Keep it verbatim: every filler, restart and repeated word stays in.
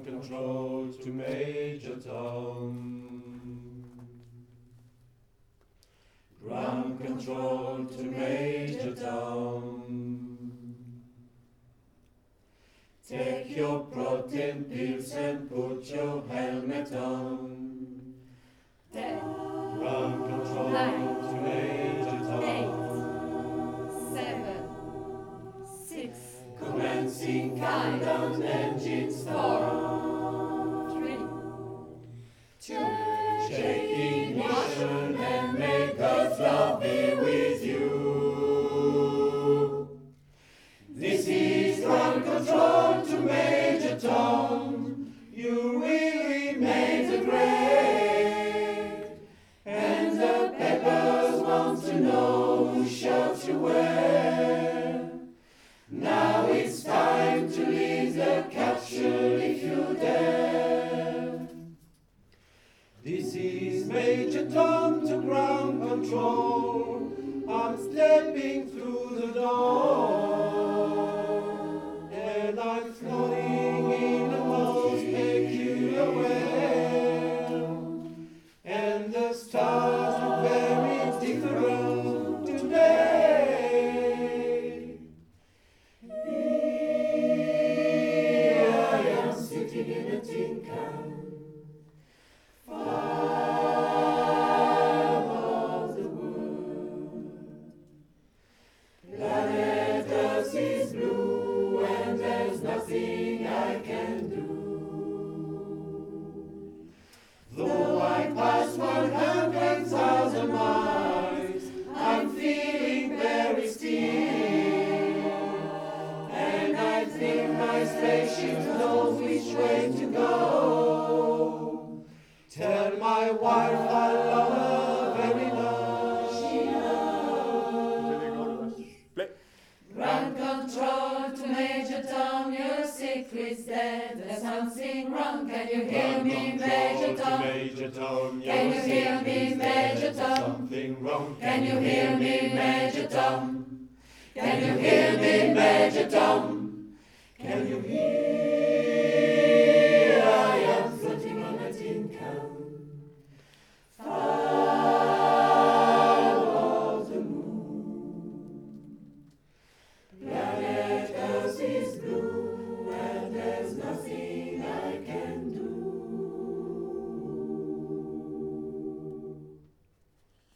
control to Major Tom. Ground control to Major Tom. Take your protein pills and put your helmet on. Ten, Ground control nine, to Major Tom. eight, seven, six, Commencing countdown, engines four, three, two, check ignition and may God's love be with you. This is ground control to Major Tom. You will remain the great. And the Peppers want to know who shot you where. Now it's time to leave the capsule if you dare. This is Major Tom to ground control. I'm stepping through the door, and I'm floating in a most peculiar way. And the stars look very different today. Here I am sitting in a tin can, far above the world. Planet Earth is blue and there's nothing I can do. Though I pass one hundred thousand miles, I'm feeling very still. And I think my spaceship knows which way to go. Tell my wife I love her very much. She knows. ground control to Major Tom, your secret's dead. There's something wrong. Can you hear me, Major Tom? Major Tom, Can you hear me, Major Tom? Something wrong. Can you hear me, Major Tom? Can you hear me, Major Tom? Can you hear